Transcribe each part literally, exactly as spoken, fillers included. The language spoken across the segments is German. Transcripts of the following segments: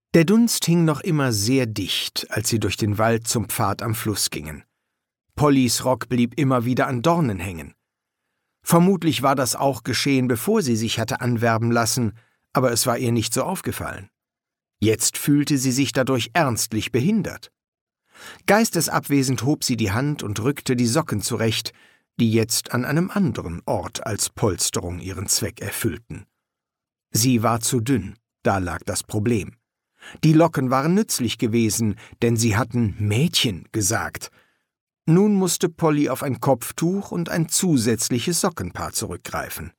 Der Dunst hing noch immer sehr dicht, als sie durch den Wald zum Pfad am Fluss gingen. Pollys Rock blieb immer wieder an Dornen hängen. Vermutlich war das auch geschehen, bevor sie sich hatte anwerben lassen, aber es war ihr nicht so aufgefallen. Jetzt fühlte sie sich dadurch ernstlich behindert. Geistesabwesend hob sie die Hand und rückte die Socken zurecht, die jetzt an einem anderen Ort als Polsterung ihren Zweck erfüllten. Sie war zu dünn, da lag das Problem. Die Locken waren nützlich gewesen, denn sie hatten Mädchen gesagt. Nun musste Polly auf ein Kopftuch und ein zusätzliches Sockenpaar zurückgreifen.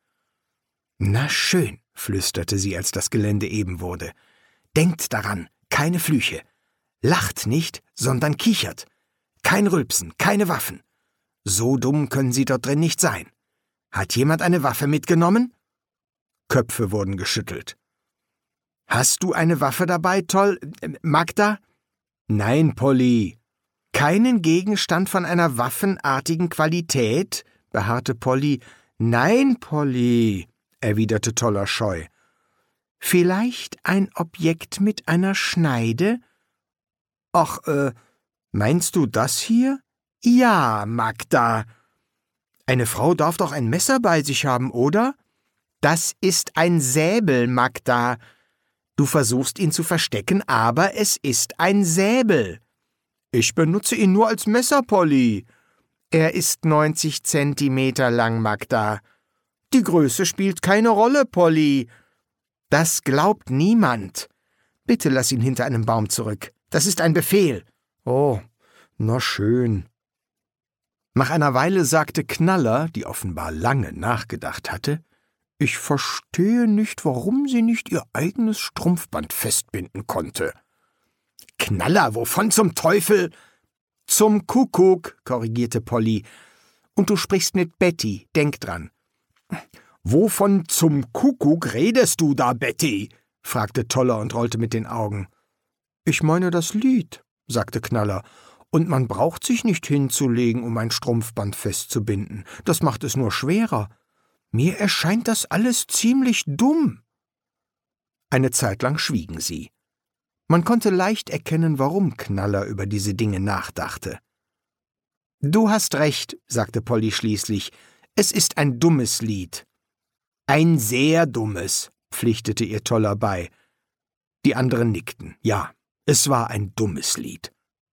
»Na schön«, flüsterte sie, als das Gelände eben wurde. »Denkt daran, keine Flüche. Lacht nicht, sondern kichert. Kein Rülpsen, keine Waffen. So dumm können Sie dort drin nicht sein. Hat jemand eine Waffe mitgenommen?« Köpfe wurden geschüttelt. »Hast du eine Waffe dabei, Toll... Äh, Magda?« »Nein, Polly.« »Keinen Gegenstand von einer waffenartigen Qualität?« beharrte Polly. »Nein, Polly«, erwiderte Toller scheu. »Vielleicht ein Objekt mit einer Schneide?« »Ach, äh, meinst du das hier?« »Ja, Magda.« »Eine Frau darf doch ein Messer bei sich haben, oder?« »Das ist ein Säbel, Magda. Du versuchst ihn zu verstecken, aber es ist ein Säbel.« »Ich benutze ihn nur als Messer, Polly.« »Er ist neunzig Zentimeter lang, Magda.« »Die Größe spielt keine Rolle, Polly.« »Das glaubt niemand. Bitte lass ihn hinter einem Baum zurück. Das ist ein Befehl.« »Oh, na schön.« Nach einer Weile sagte Knaller, die offenbar lange nachgedacht hatte, »Ich verstehe nicht, warum sie nicht ihr eigenes Strumpfband festbinden konnte.« »Knaller, wovon zum Teufel?« »Zum Kuckuck«, korrigierte Polly. »Und du sprichst mit Betty, denk dran.« »Wovon zum Kuckuck redest du da, Betty?« fragte Toller und rollte mit den Augen. »Ich meine das Lied«, sagte Knaller, »und man braucht sich nicht hinzulegen, um ein Strumpfband festzubinden. Das macht es nur schwerer. Mir erscheint das alles ziemlich dumm.« Eine Zeit lang schwiegen sie. Man konnte leicht erkennen, warum Knaller über diese Dinge nachdachte. »Du hast recht«, sagte Polly schließlich, »es ist ein dummes Lied.« »Ein sehr dummes«, pflichtete ihr Toller bei. Die anderen nickten. Ja, es war ein dummes Lied.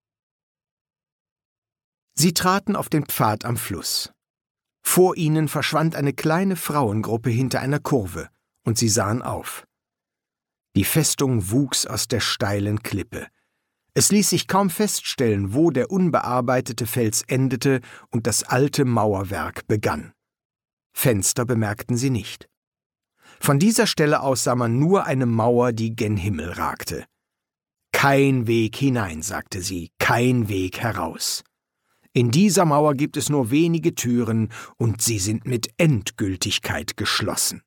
Sie traten auf den Pfad am Fluss. Vor ihnen verschwand eine kleine Frauengruppe hinter einer Kurve, und sie sahen auf. Die Festung wuchs aus der steilen Klippe. Es ließ sich kaum feststellen, wo der unbearbeitete Fels endete und das alte Mauerwerk begann. Fenster bemerkten sie nicht. Von dieser Stelle aus sah man nur eine Mauer, die gen Himmel ragte. »Kein Weg hinein«, sagte sie, »kein Weg heraus. In dieser Mauer gibt es nur wenige Türen, und sie sind mit Endgültigkeit geschlossen.«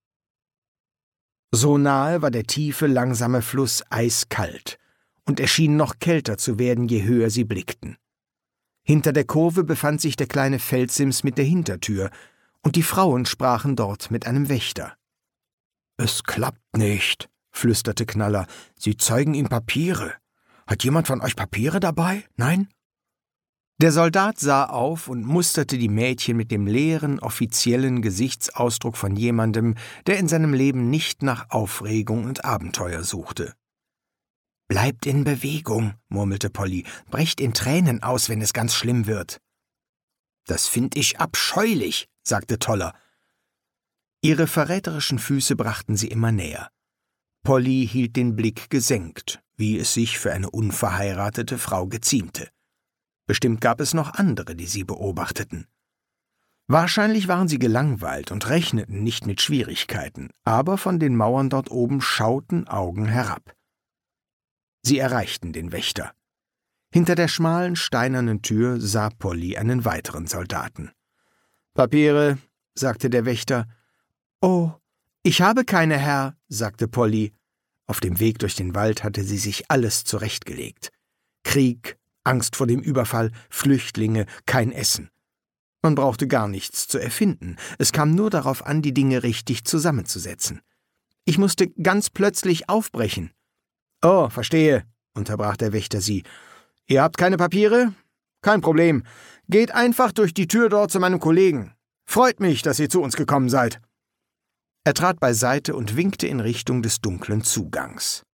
So nahe war der tiefe, langsame Fluss eiskalt, und er schien noch kälter zu werden, je höher sie blickten. Hinter der Kurve befand sich der kleine Felssims mit der Hintertür, und die Frauen sprachen dort mit einem Wächter. »Es klappt nicht«, flüsterte Knaller, »Sie zeigen ihm Papiere. Hat jemand von euch Papiere dabei? Nein?« Der Soldat sah auf und musterte die Mädchen mit dem leeren, offiziellen Gesichtsausdruck von jemandem, der in seinem Leben nicht nach Aufregung und Abenteuer suchte. »Bleibt in Bewegung«, murmelte Polly, »brecht in Tränen aus, wenn es ganz schlimm wird.« »Das find ich abscheulich«, sagte Toller. Ihre verräterischen Füße brachten sie immer näher. Polly hielt den Blick gesenkt, wie es sich für eine unverheiratete Frau geziemte. Bestimmt gab es noch andere, die sie beobachteten. Wahrscheinlich waren sie gelangweilt und rechneten nicht mit Schwierigkeiten, aber von den Mauern dort oben schauten Augen herab. Sie erreichten den Wächter. Hinter der schmalen, steinernen Tür sah Polly einen weiteren Soldaten. »Papiere«, sagte der Wächter. »Oh, ich habe keine, Herr«, sagte Polly. Auf dem Weg durch den Wald hatte sie sich alles zurechtgelegt. Krieg, Angst vor dem Überfall, Flüchtlinge, kein Essen. Man brauchte gar nichts zu erfinden. Es kam nur darauf an, die Dinge richtig zusammenzusetzen. »Ich musste ganz plötzlich aufbrechen.« »Oh, verstehe«, unterbrach der Wächter sie. »Ihr habt keine Papiere? Kein Problem. Geht einfach durch die Tür dort zu meinem Kollegen. Freut mich, dass ihr zu uns gekommen seid.« Er trat beiseite und winkte in Richtung des dunklen Zugangs.